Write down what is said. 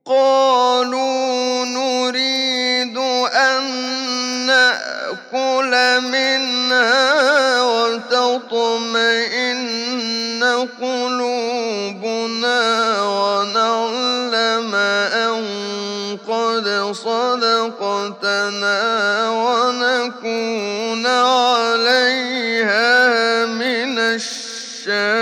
قالوا نريد أن نأكل منها وتطمئن قلوبنا ونعلم أن قد صدقتنا ونكون عليها من الشاهدين.